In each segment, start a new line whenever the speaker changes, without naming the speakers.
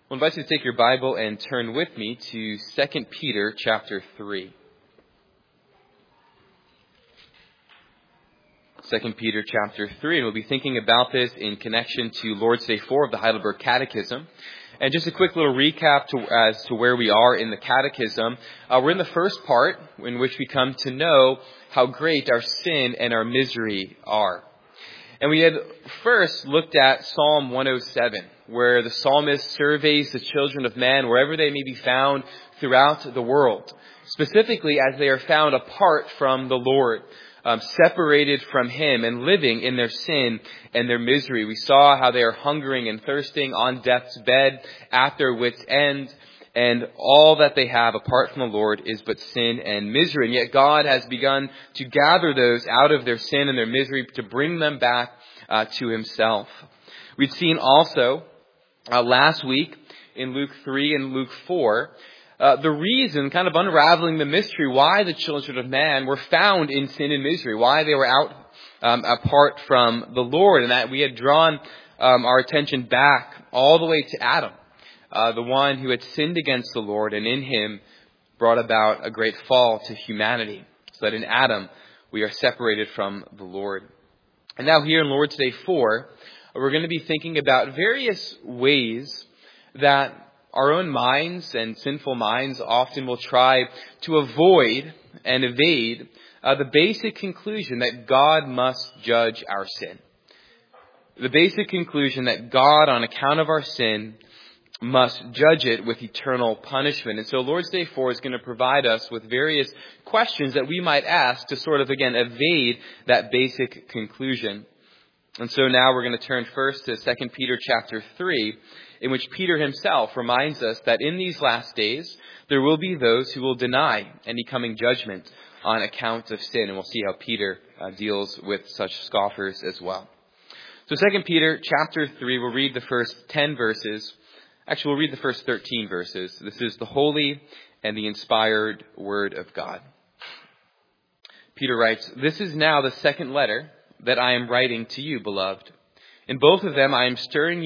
I'll invite you to take your Bible and turn with me to 2 Peter chapter 3. 2 Peter chapter 3, and we'll be thinking about this in connection to Lord's Day 4 of the Heidelberg Catechism. And just a quick little recap as to where we are in the Catechism. We're in the first part, in which we come to know how great our sin and our misery are. And we had first looked at Psalm 107, where the psalmist surveys the children of man wherever they may be found throughout the world, specifically as they are found apart from the Lord, separated from Him and living in their sin and their misery. We saw how they are hungering and thirsting on death's bed at their wits' end, and all that they have apart from the Lord is but sin and misery. And yet God has begun to gather those out of their sin and their misery to bring them back to Himself. We've seen also last week in Luke 3 and Luke 4 the reason, kind of unraveling the mystery, why the children of man were found in sin and misery, why they were out apart from the Lord, and that we had drawn our attention back all the way to Adam, the one who had sinned against the Lord, and in him brought about a great fall to humanity, so that in Adam we are separated from the Lord. And now here in Lord's Day 4, we're going to be thinking about various ways that our own minds and sinful minds often will try to avoid and evade the basic conclusion that God must judge our sin. The basic conclusion that God, on account of our sin, must judge it with eternal punishment. And so Lord's Day 4 is going to provide us with various questions that we might ask to sort of, again, evade that basic conclusion. And so now we're going to turn first to 2 Peter chapter 3, in which Peter himself reminds us that in these last days, there will be those who will deny any coming judgment on account of sin. And we'll see how Peter deals with such scoffers as well. So 2 Peter chapter 3, we'll read the first 10 verses. Actually, we'll read the first 13 verses. This is the holy and the inspired word of God. Peter writes, "This is now the second letter that I am writing to you, beloved. In both of them I am stirring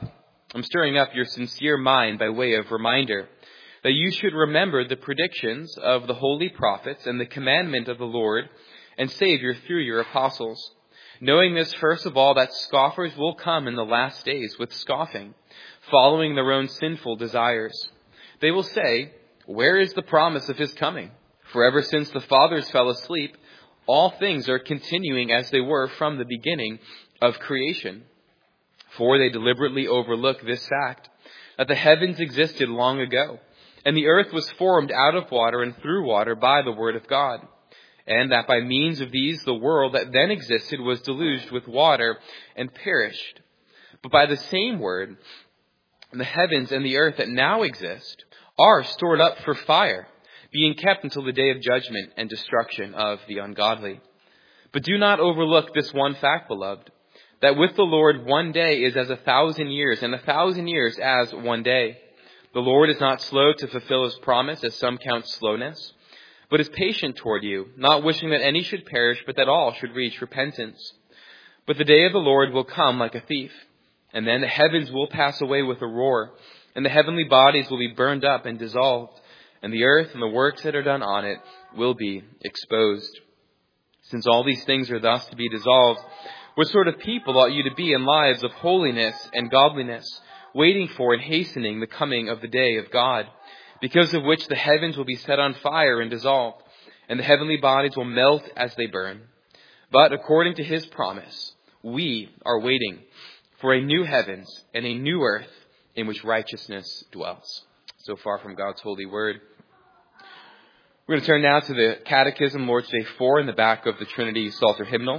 up your sincere mind by way of reminder, that you should remember the predictions of the holy prophets and the commandment of the Lord and Savior through your apostles. Knowing this, first of all, that scoffers will come in the last days with scoffing, following their own sinful desires. They will say, 'Where is the promise of His coming? For ever since the fathers fell asleep, all things are continuing as they were from the beginning of creation.' For they deliberately overlook this fact, that the heavens existed long ago, and the earth was formed out of water and through water by the word of God, and that by means of these the world that then existed was deluged with water and perished. But by the same word, the heavens and the earth that now exist are stored up for fire, being kept until the day of judgment and destruction of the ungodly. But do not overlook this one fact, beloved, that with the Lord 1 day is as 1,000 years, and 1,000 years as 1 day. The Lord is not slow to fulfill His promise, as some count slowness, but is patient toward you, not wishing that any should perish, but that all should reach repentance. But the day of the Lord will come like a thief, and then the heavens will pass away with a roar, and the heavenly bodies will be burned up and dissolved, and the earth and the works that are done on it will be exposed. Since all these things are thus to be dissolved, what sort of people ought you to be in lives of holiness and godliness, waiting for and hastening the coming of the day of God, because of which the heavens will be set on fire and dissolved, and the heavenly bodies will melt as they burn? But according to His promise, we are waiting for a new heavens and a new earth in which righteousness dwells." So far from God's holy word. We're going to turn now to the Catechism, Lord's Day 4, in the back of the Trinity Psalter Hymnal.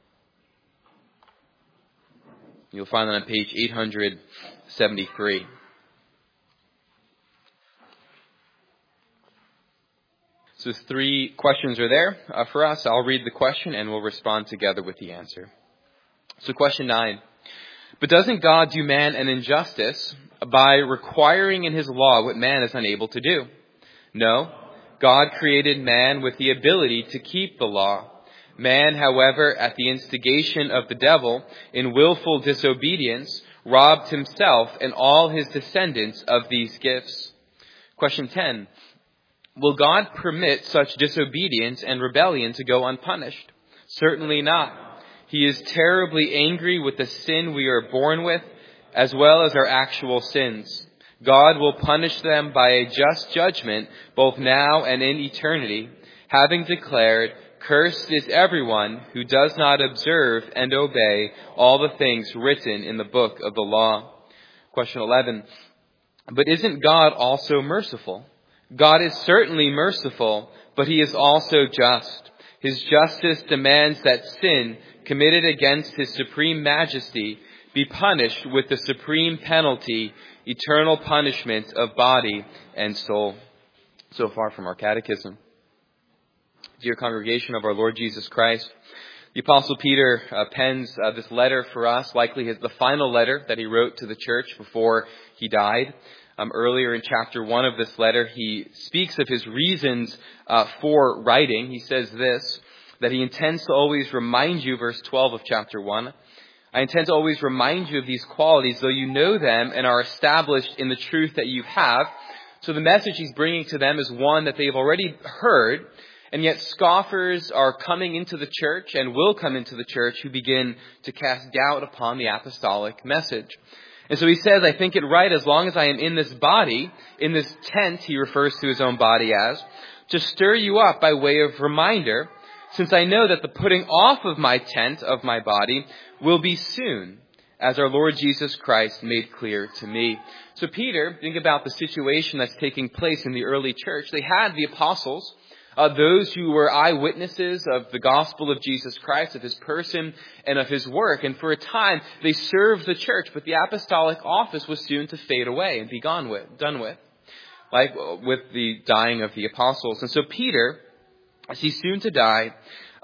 You'll find that on page 873. So 3 questions are there for us. I'll read the question and we'll respond together with the answer. So question 9. But doesn't God do man an injustice by requiring in His law what man is unable to do? No. God created man with the ability to keep the law. Man, however, at the instigation of the devil, in willful disobedience, robbed himself and all his descendants of these gifts. Question 10. Will God permit such disobedience and rebellion to go unpunished? Certainly not. He is terribly angry with the sin we are born with, as well as our actual sins. God will punish them by a just judgment, both now and in eternity, having declared, "Cursed is everyone who does not observe and obey all the things written in the book of the law." Question 11. But isn't God also merciful? God is certainly merciful, but he is also just. His justice demands that sin committed against his supreme majesty be punished with the supreme penalty, eternal punishment of body and soul. So far from our catechism. Dear congregation of our Lord Jesus Christ, the Apostle Peter pens this letter for us, likely the final letter that he wrote to the church before he died. Earlier in chapter 1 of this letter, he speaks of his reasons for writing. He says this, that he intends to always remind you, verse 12 of chapter 1, "I intend to always remind you of these qualities, though you know them and are established in the truth that you have." So the message he's bringing to them is one that they've already heard, and yet scoffers are coming into the church and will come into the church who begin to cast doubt upon the apostolic message. And so he says, "I think it right, as long as I am in this body," in this tent he refers to his own body as, "to stir you up by way of reminder, since I know that the putting off of my tent, of my body, will be soon, as our Lord Jesus Christ made clear to me." So Peter, think about the situation that's taking place in the early church. They had the apostles, those who were eyewitnesses of the gospel of Jesus Christ, of his person and of his work. And for a time, they served the church, but the apostolic office was soon to fade away and be done with, like with the dying of the apostles. And so Peter, as he's soon to die,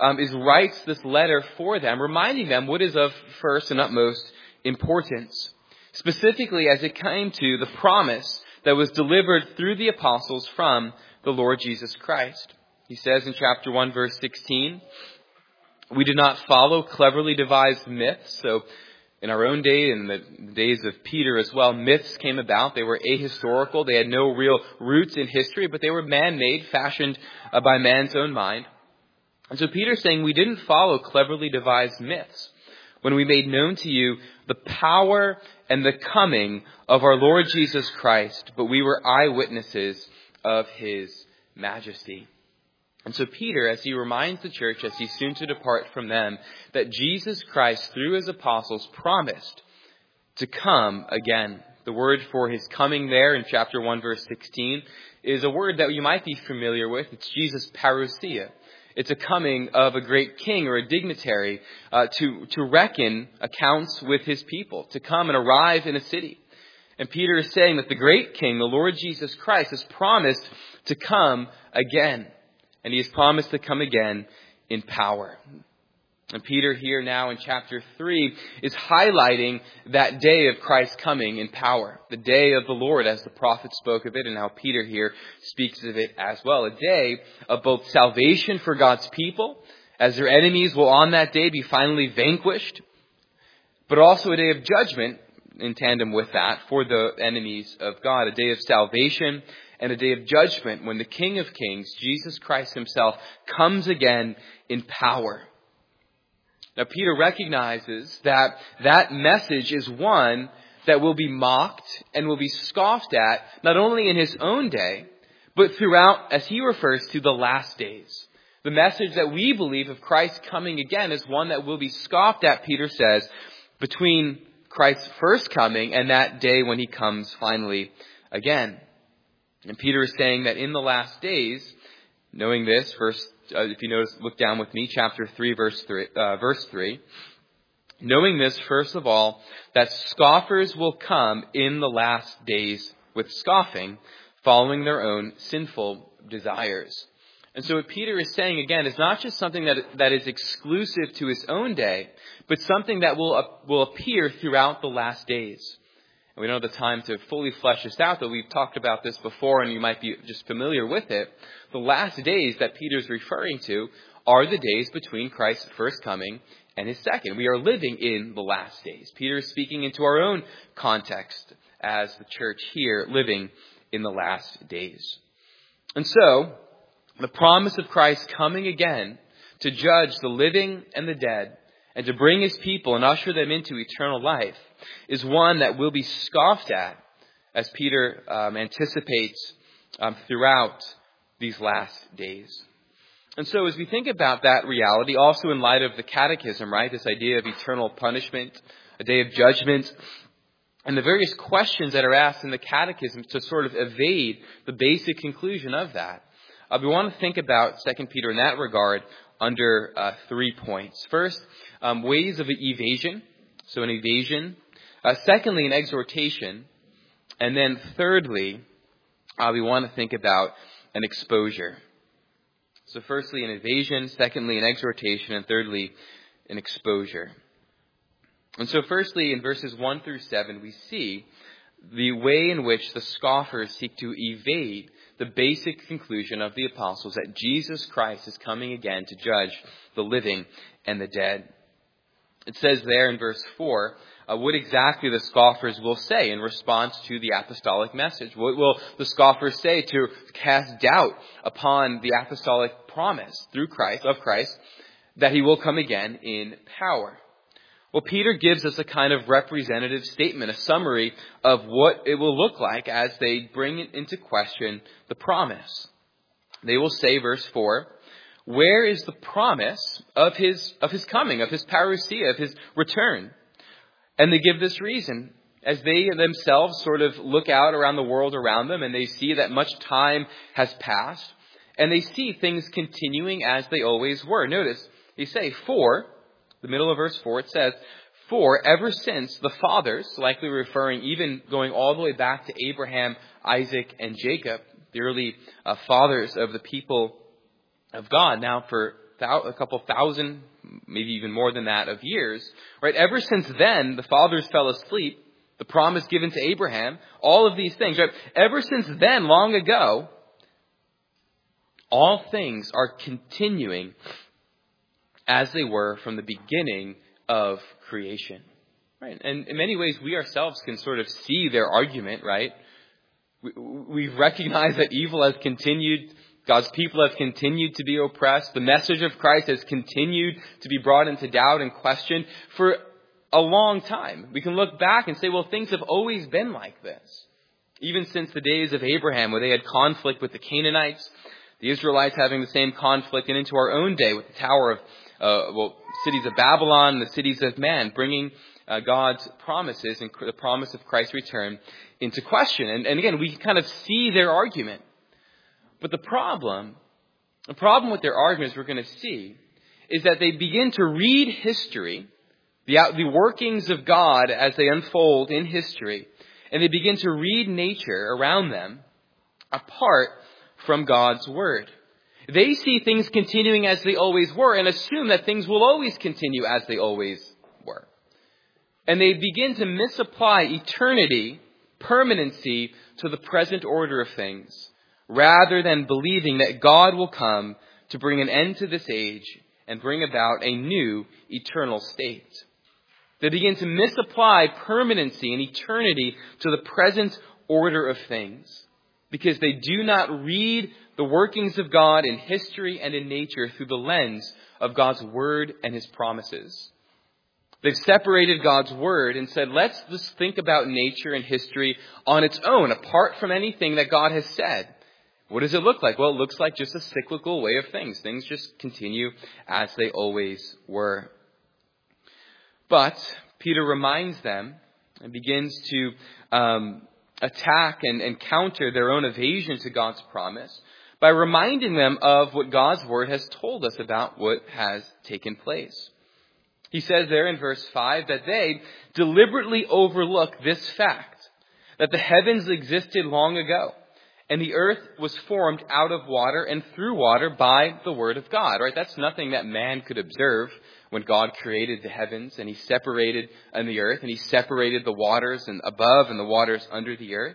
writes this letter for them, reminding them what is of first and utmost importance, specifically as it came to the promise that was delivered through the apostles from the Lord Jesus Christ. He says in chapter 1, verse 16, "We do not follow cleverly devised myths." So in our own day, in the days of Peter as well, myths came about. They were ahistorical. They had no real roots in history, but they were man-made, fashioned by man's own mind. And so Peter's saying we didn't follow cleverly devised myths when we made known to you the power and the coming of our Lord Jesus Christ, but we were eyewitnesses of his majesty. And so Peter, as he reminds the church, as he's soon to depart from them, that Jesus Christ, through his apostles, promised to come again. The word for his coming there in chapter 1, verse 16, is a word that you might be familiar with. It's Jesus' parousia. It's a coming of a great king or a dignitary to reckon accounts with his people, to come and arrive in a city. And Peter is saying that the great king, the Lord Jesus Christ, has promised to come again. And he has promised to come again in power. And Peter here now in chapter 3 is highlighting that day of Christ's coming in power. The day of the Lord, as the prophet spoke of it, and how Peter here speaks of it as well. A day of both salvation for God's people, as their enemies will on that day be finally vanquished, but also a day of judgment in tandem with that for the enemies of God. A day of salvation and a day of judgment when the King of Kings, Jesus Christ himself, comes again in power. Now, Peter recognizes that that message is one that will be mocked and will be scoffed at, not only in his own day, but throughout, as he refers to, the last days. The message that we believe of Christ coming again is one that will be scoffed at, Peter says, between Christ's first coming and that day when he comes finally again. And Peter is saying that in the last days, knowing this, if you notice, look down with me, chapter 3, verse 3. Knowing this, first of all, that scoffers will come in the last days with scoffing, following their own sinful desires. And so what Peter is saying, again, is not just something that is exclusive to his own day, but something that will appear throughout the last days. We don't have the time to fully flesh this out, but we've talked about this before and you might be just familiar with it. The last days that Peter's referring to are the days between Christ's first coming and his second. We are living in the last days. Peter is speaking into our own context as the church here, living in the last days. And so, the promise of Christ coming again to judge the living and the dead and to bring his people and usher them into eternal life is one that will be scoffed at, as Peter anticipates throughout these last days. And so as we think about that reality, also in light of the catechism, right, this idea of eternal punishment, a day of judgment, and the various questions that are asked in the catechism to sort of evade the basic conclusion of that, we want to think about 2 Peter in that regard under 3 points. First, ways of evasion, so an evasion. Secondly, an exhortation. And then thirdly, we want to think about an exposure. So firstly, an evasion. Secondly, an exhortation. And thirdly, an exposure. And so firstly, in verses 1 through 7, we see the way in which the scoffers seek to evade the basic conclusion of the apostles that Jesus Christ is coming again to judge the living and the dead. It says there in verse 4, what exactly the scoffers will say in response to the apostolic message. What will the scoffers say to cast doubt upon the apostolic promise through Christ, that he will come again in power? Well, Peter gives us a kind of representative statement, a summary of what it will look like as they bring into question the promise. They will say, verse 4, where is the promise of his coming, of his parousia, of his return? And they give this reason, as they themselves sort of look out around the world around them and they see that much time has passed and they see things continuing as they always were. Notice, they say, for, the middle of verse 4, it says, for ever since the fathers, likely referring even going all the way back to Abraham, Isaac, and Jacob, the early fathers of the people of God, now for a couple thousand, maybe even more than that, of years, right? Ever since then, the fathers fell asleep, the promise given to Abraham, all of these things, right? Ever since then, long ago, all things are continuing as they were from the beginning of creation, right? And in many ways, we ourselves can sort of see their argument, right? We recognize that evil has continued. God's people have continued to be oppressed. The message of Christ has continued to be brought into doubt and question for a long time. We can look back and say, well, things have always been like this. Even since the days of Abraham, where they had conflict with the Canaanites, the Israelites having the same conflict, and into our own day with the Tower of cities of Babylon, the cities of man, bringing God's promises and the promise of Christ's return into question. And again, we kind of see their argument. But the problem with their arguments we're going to see is that they begin to read history, the workings of God as they unfold in history, and they begin to read nature around them apart from God's word. They see things continuing as they always were and assume that things will always continue as they always were. And they begin to misapply eternity, permanency, to the present order of things, rather than believing that God will come to bring an end to this age and bring about a new eternal state. They begin to misapply permanency and eternity to the present order of things because they do not read the workings of God in history and in nature through the lens of God's word and his promises. They've separated God's word and said, let's just think about nature and history on its own, apart from anything that God has said. What does it look like? Well, it looks like just a cyclical way of things. Things just continue as they always were. But Peter reminds them and begins to attack and counter their own evasion to God's promise by reminding them of what God's word has told us about what has taken place. He says there in verse 5 that they deliberately overlook this fact, that the heavens existed long ago, and the earth was formed out of water and through water by the word of God. Right? That's nothing that man could observe when God created the heavens and he separated the earth and he separated the waters and above and the waters under the earth.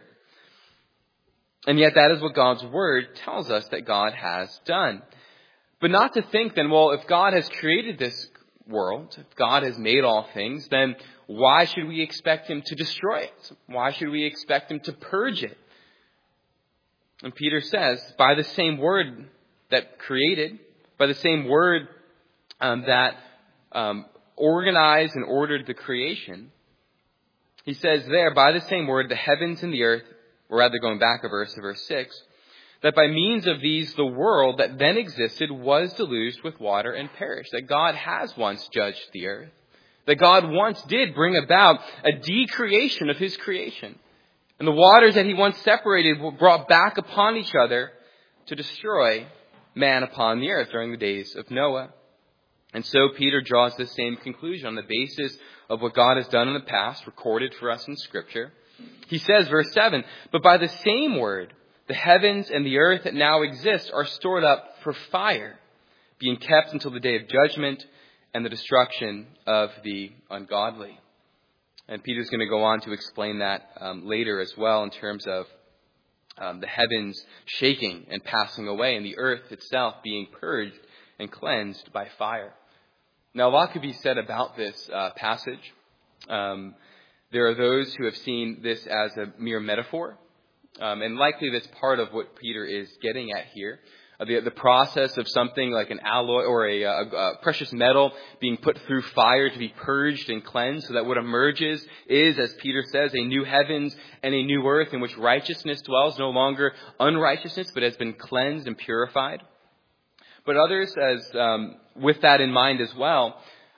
And yet that is what God's word tells us that God has done. But not to think then, well, if God has created this world, if God has made all things, then why should we expect him to destroy it? Why should we expect him to purge it? And Peter says, by the same word that created, by the same word that organized and ordered the creation, he says there, by the same word, the heavens and the earth, or rather going back a verse to verse 6, that by means of these, the world that then existed was deluged with water and perished. That God has once judged the earth. That God once did bring about a decreation of his creation. And the waters that he once separated were brought back upon each other to destroy man upon the earth during the days of Noah. And so Peter draws the same conclusion on the basis of what God has done in the past, recorded for us in Scripture. He says, verse 7, but by the same word, the heavens and the earth that now exist are stored up for fire, being kept until the day of judgment and the destruction of the ungodly. And Peter's going to go on to explain that later as well in terms of the heavens shaking and passing away and the earth itself being purged and cleansed by fire. Now, a lot could be said about this passage. There are those who have seen this as a mere metaphor. And likely that's part of what Peter is getting at here. The process of something like an alloy or a precious metal being put through fire to be purged and cleansed, so that what emerges is, as Peter says, a new heavens and a new earth in which righteousness dwells, no longer unrighteousness, but has been cleansed and purified. But others, with that in mind as well,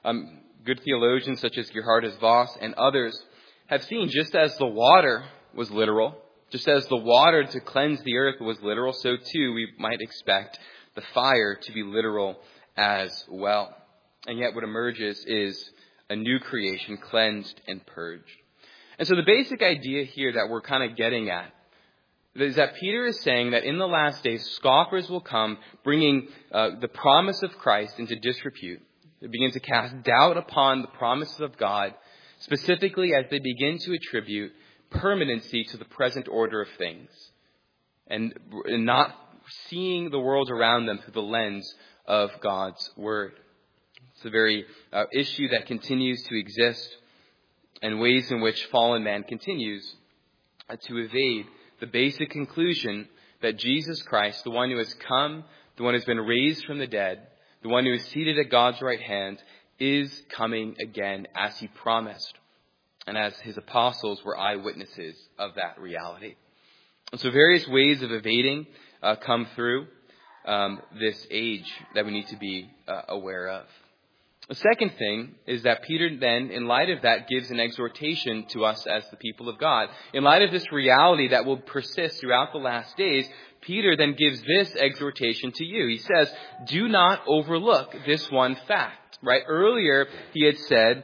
good theologians such as Geerhardus Vos and others have seen, just as the water was literal, just as the water to cleanse the earth was literal, so too we might expect the fire to be literal as well. And yet what emerges is a new creation, cleansed and purged. And so the basic idea here that we're kind of getting at is that Peter is saying that in the last days, scoffers will come, bringing the promise of Christ into disrepute. They begin to cast doubt upon the promises of God, specifically as they begin to attribute permanency to the present order of things, and not seeing the world around them through the lens of God's word. It's a very issue that continues to exist, and ways in which fallen man continues to evade the basic conclusion that Jesus Christ, the one who has come, the one who has been raised from the dead, the one who is seated at God's right hand, is coming again as he promised. And as his apostles were eyewitnesses of that reality. And so various ways of evading come through this age that we need to be aware of. The second thing is that Peter then, in light of that, gives an exhortation to us as the people of God. In light of this reality that will persist throughout the last days, Peter then gives this exhortation to you. He says, do not overlook this one fact. Right? Earlier, he had said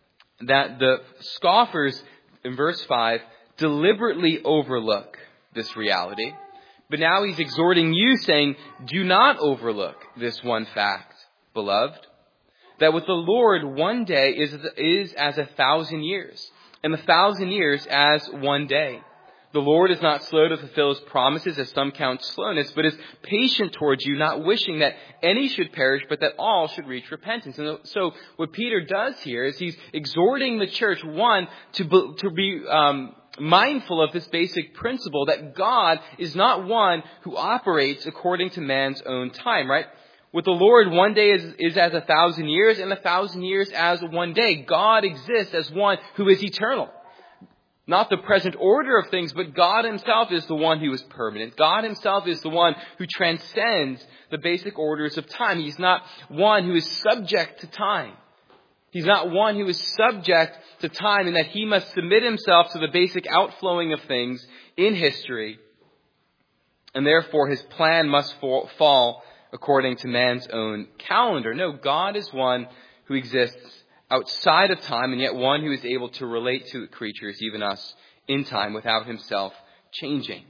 that the scoffers, in verse 5, deliberately overlook this reality. But now he's exhorting you, saying, do not overlook this one fact, beloved, that with the Lord 1 day is as 1,000 years, and 1,000 years as 1 day. The Lord is not slow to fulfill his promises, as some count slowness, but is patient towards you, not wishing that any should perish, but that all should reach repentance. And so what Peter does here is he's exhorting the church, one, to be mindful of this basic principle that God is not one who operates according to man's own time, right? With the Lord, 1 day is as 1,000 years, and 1,000 years as 1 day. God exists as one who is eternal. Not the present order of things, but God himself is the one who is permanent. God himself is the one who transcends the basic orders of time. He's not one who is subject to time. He's not one who is subject to time in that he must submit himself to the basic outflowing of things in history. And therefore his plan must fall according to man's own calendar. No, God is one who exists outside of time, and yet one who is able to relate to creatures, even us, in time without himself changing.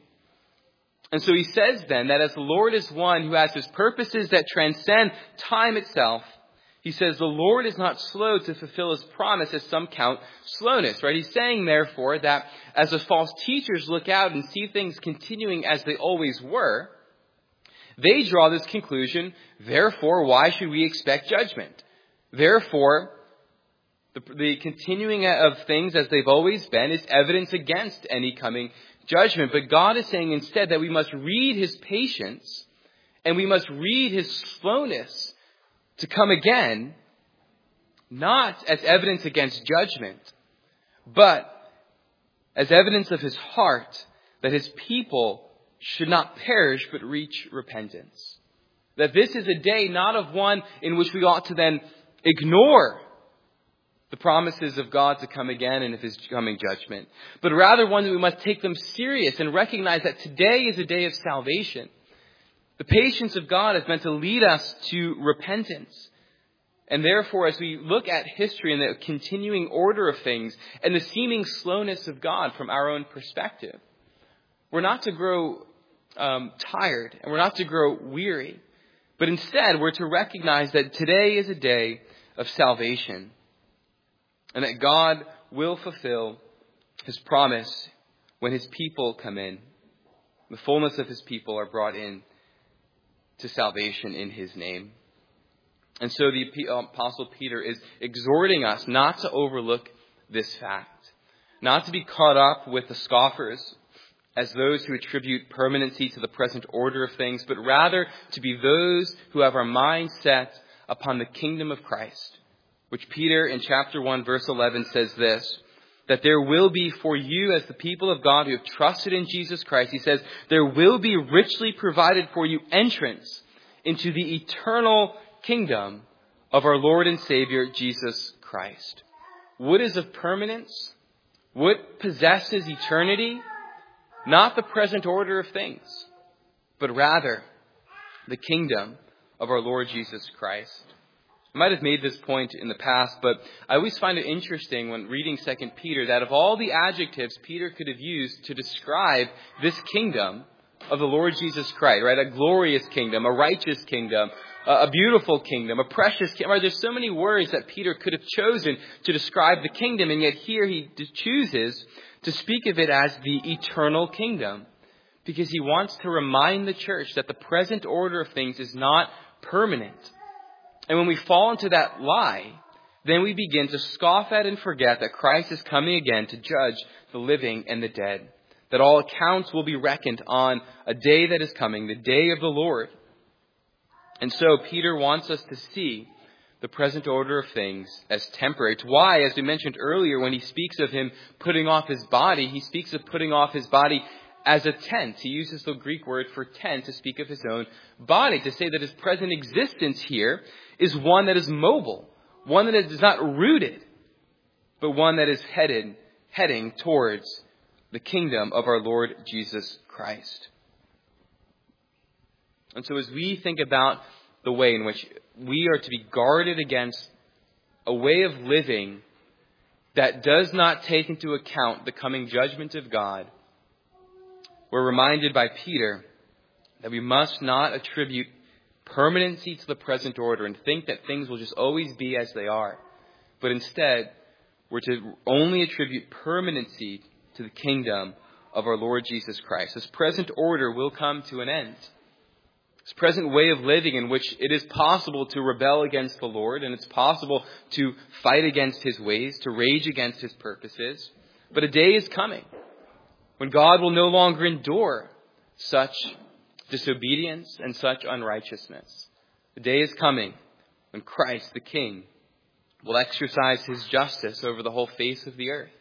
And so he says then that as the Lord is one who has his purposes that transcend time itself, he says the Lord is not slow to fulfill his promise, as some count slowness, right? He's saying, therefore, that as the false teachers look out and see things continuing as they always were, they draw this conclusion, therefore, why should we expect judgment? Therefore, the continuing of things as they've always been is evidence against any coming judgment. But God is saying instead that we must read his patience and we must read his slowness to come again, not as evidence against judgment, but as evidence of his heart, that his people should not perish but reach repentance. That this is a day not of one in which we ought to then ignore the promises of God to come again and of his coming judgment, but rather one that we must take them serious and recognize that today is a day of salvation. The patience of God is meant to lead us to repentance. And therefore, as we look at history and the continuing order of things and the seeming slowness of God from our own perspective, we're not to grow tired and we're not to grow weary, but instead we're to recognize that today is a day of salvation and that God will fulfill his promise when his people come in. The fullness of his people are brought in to salvation in his name. And so the Apostle Peter is exhorting us not to overlook this fact, not to be caught up with the scoffers as those who attribute permanency to the present order of things, but rather to be those who have our mind set upon the kingdom of Christ, which Peter in chapter 1 verse 11 says this, that there will be for you as the people of God who have trusted in Jesus Christ, he says, there will be richly provided for you entrance into the eternal kingdom of our Lord and Savior, Jesus Christ. What is of permanence? What possesses eternity? Not the present order of things, but rather the kingdom of our Lord Jesus Christ. I might have made this point in the past, but I always find it interesting when reading 2 Peter that of all the adjectives Peter could have used to describe this kingdom of the Lord Jesus Christ, right? A glorious kingdom, a righteous kingdom, a beautiful kingdom, a precious kingdom. Right? There's so many words that Peter could have chosen to describe the kingdom, and yet here he chooses to speak of it as the eternal kingdom, because he wants to remind the church that the present order of things is not permanent. And when we fall into that lie, then we begin to scoff at and forget that Christ is coming again to judge the living and the dead, that all accounts will be reckoned on a day that is coming, the day of the Lord. And so Peter wants us to see the present order of things as temporary. It's why, as we mentioned earlier, when he speaks of him putting off his body, he speaks of putting off his body as a tent. He uses the Greek word for tent to speak of his own body, to say that his present existence here is one that is mobile, one that is not rooted, but one that is heading towards the kingdom of our Lord Jesus Christ. And so as we think about the way in which we are to be guarded against a way of living that does not take into account the coming judgment of God, we're reminded by Peter that we must not attribute permanency to the present order and think that things will just always be as they are. But instead, we're to only attribute permanency to the kingdom of our Lord Jesus Christ. This present order will come to an end. This present way of living in which it is possible to rebel against the Lord and it's possible to fight against his ways, to rage against his purposes. But a day is coming when God will no longer endure such disobedience and such unrighteousness. The day is coming when Christ, the King, will exercise his justice over the whole face of the earth.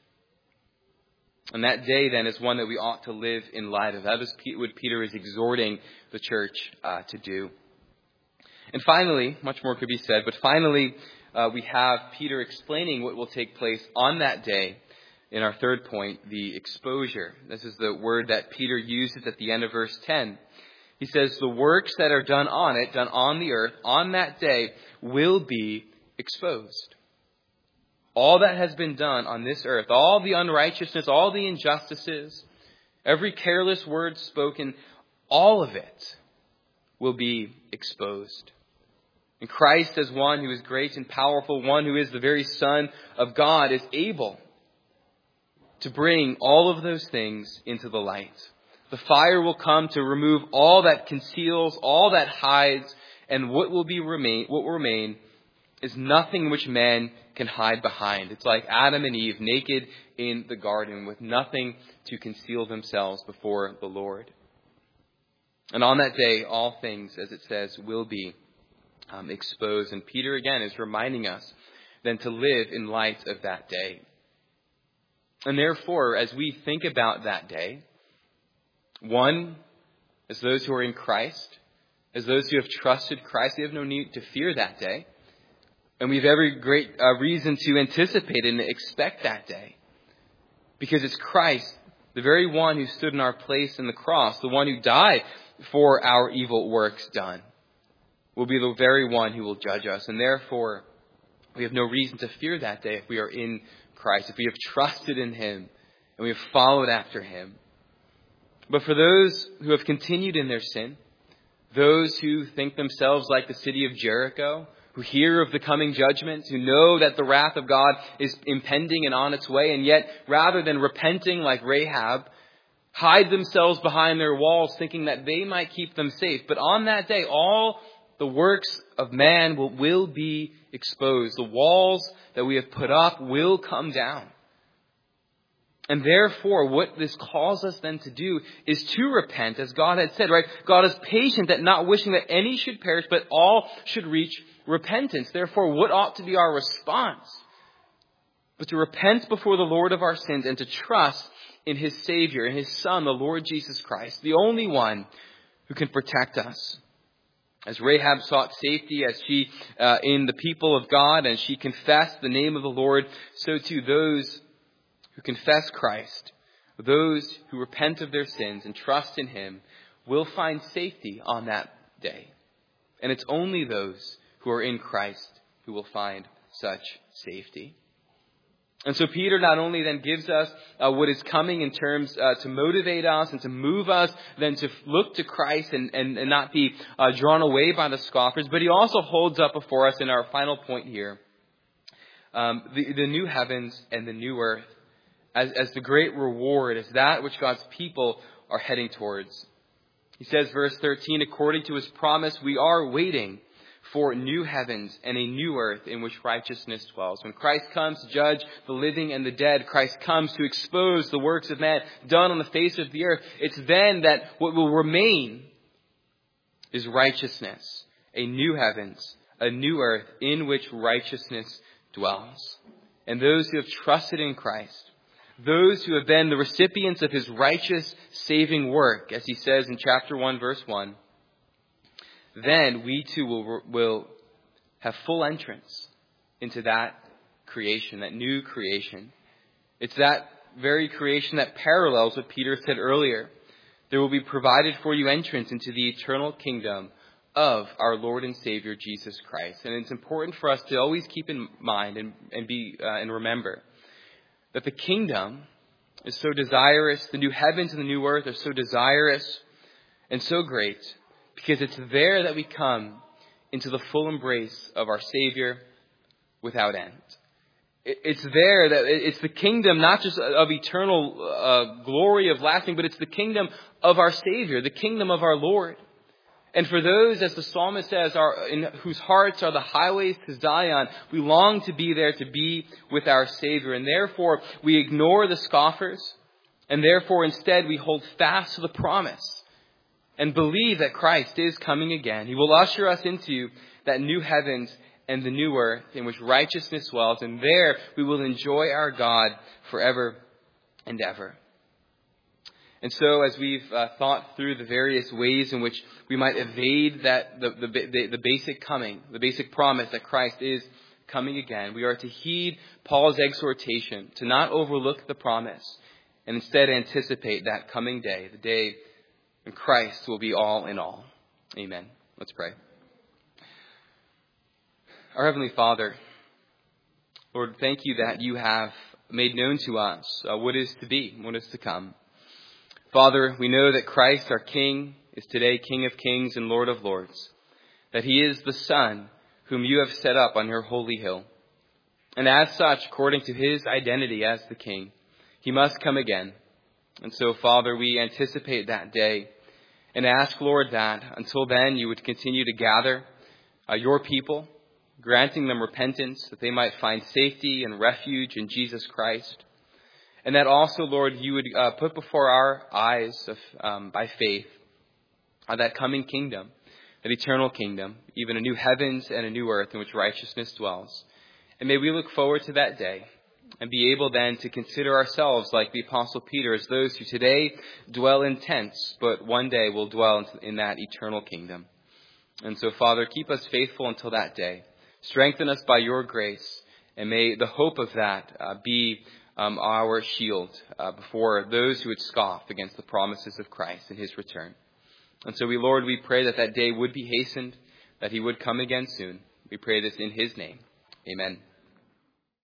And that day then is one that we ought to live in light of. That is what Peter is exhorting the church to do. And finally, much more could be said, but finally we have Peter explaining what will take place on that day. In our third point, the exposure. This is the word that Peter uses at the end of verse 10. He says, the works that are done on it, done on the earth, on that day, will be exposed. All that has been done on this earth, all the unrighteousness, all the injustices, every careless word spoken, all of it will be exposed. And Christ, as one who is great and powerful, one who is the very Son of God, is able to bring all of those things into the light. The fire will come to remove all that conceals, all that hides, and what will remain is nothing which man can hide behind. It's like Adam and Eve naked in the garden with nothing to conceal themselves before the Lord. And on that day, all things, as it says, will be exposed. And Peter, again, is reminding us then to live in light of that day. And therefore, as we think about that day, one, as those who are in Christ, as those who have trusted Christ, we have no need to fear that day. And we have every great reason to anticipate and expect that day. Because it's Christ, the very one who stood in our place in the cross, the one who died for our evil works done, will be the very one who will judge us. And therefore, we have no reason to fear that day if we are in Christ, if we have trusted in Him and we have followed after Him. But for those who have continued in their sin, those who think themselves like the city of Jericho, who hear of the coming judgment, who know that the wrath of God is impending and on its way, and yet rather than repenting like Rahab, hide themselves behind their walls thinking that they might keep them safe. But on that day, all the works of man will be exposed. The walls that we have put up will come down. And therefore, what this calls us then to do is to repent, as God had said, right? God is patient at not wishing that any should perish, but all should reach repentance. Therefore, what ought to be our response? But to repent before the Lord of our sins and to trust in His Savior, in His Son, the Lord Jesus Christ, the only one who can protect us. As Rahab sought safety, as she in the people of God, and she confessed the name of the Lord, so too those who confess Christ, those who repent of their sins and trust in Him, will find safety on that day. And it's only those who are in Christ who will find such safety. And so Peter not only then gives us what is coming in terms to motivate us and to move us, then to look to Christ and not be drawn away by the scoffers, but he also holds up before us in our final point here, the new heavens and the new earth as the great reward, as that which God's people are heading towards. He says, verse 13, according to His promise, we are waiting for new heavens and a new earth in which righteousness dwells. When Christ comes to judge the living and the dead, Christ comes to expose the works of man done on the face of the earth. It's then that what will remain is righteousness, a new heavens, a new earth in which righteousness dwells. And those who have trusted in Christ, those who have been the recipients of His righteous saving work, as he says in chapter 1, verse 1, then we too will have full entrance into that creation, that new creation. It's that very creation that parallels what Peter said earlier. There will be provided for you entrance into the eternal kingdom of our Lord and Savior Jesus Christ. And it's important for us to always keep in mind and remember that the kingdom is so desirous, the new heavens and the new earth are so desirous and so great, because it's there that we come into the full embrace of our Savior without end. It's there that it's the kingdom not just of eternal glory of lasting, but it's the kingdom of our Savior, the kingdom of our Lord. And for those, as the psalmist says, in whose hearts are the highways to Zion, we long to be there to be with our Savior. And therefore, we ignore the scoffers. And therefore, instead, we hold fast to the promise and believe that Christ is coming again. He will usher us into that new heavens and the new earth in which righteousness dwells. And there we will enjoy our God forever and ever. And so as we've thought through the various ways in which we might evade that the basic promise that Christ is coming again, we are to heed Paul's exhortation to not overlook the promise and instead anticipate that coming day, the day when Christ will be all in all. Amen. Let's pray. Our Heavenly Father, Lord, thank you that you have made known to us what is to be, what is to come. Father, we know that Christ, our King, is today King of Kings and Lord of Lords, that He is the Son whom you have set up on your holy hill. And as such, according to His identity as the King, He must come again. And so, Father, we anticipate that day and ask, Lord, that until then you would continue to gather your people, granting them repentance, that they might find safety and refuge in Jesus Christ. And that also, Lord, you would put before our eyes by faith that coming kingdom, that eternal kingdom, even a new heavens and a new earth in which righteousness dwells. And may we look forward to that day and be able then to consider ourselves like the Apostle Peter as those who today dwell in tents, but one day will dwell in that eternal kingdom. And so, Father, keep us faithful until that day. Strengthen us by your grace, and may the hope of that be our shield before those who would scoff against the promises of Christ and his return. And so, Lord, we pray that that day would be hastened, that he would come again soon. We pray this in his name. Amen.